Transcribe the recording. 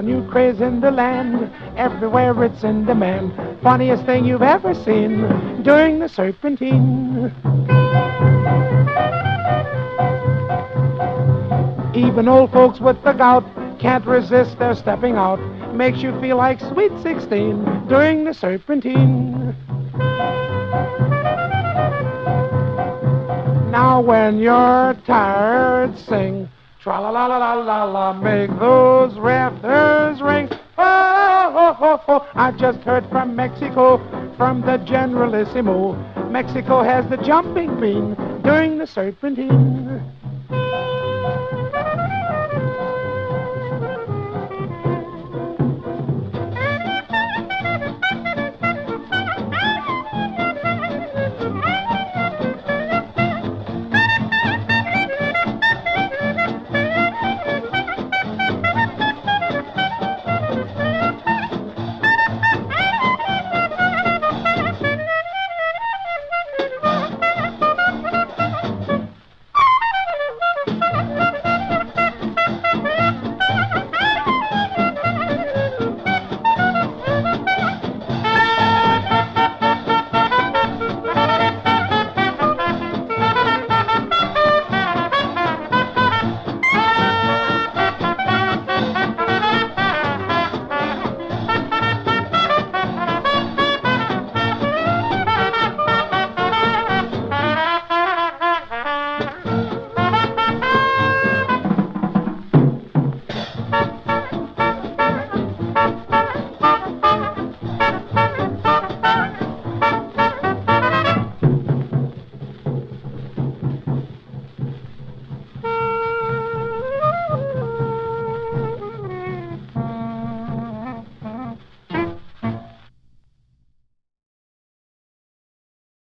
new craze in the land. Everywhere it's in demand. Funniest thing you've ever seen during the Serpentine. Even old folks with the gout can't resist their stepping out. Makes you feel like sweet 16 during the Serpentine. Now when you're tired, sing tra-la-la-la-la-la-la, make those rafters ring. Oh, I just heard from Mexico, from the Generalissimo. Mexico has the jumping bean during the Serpentine.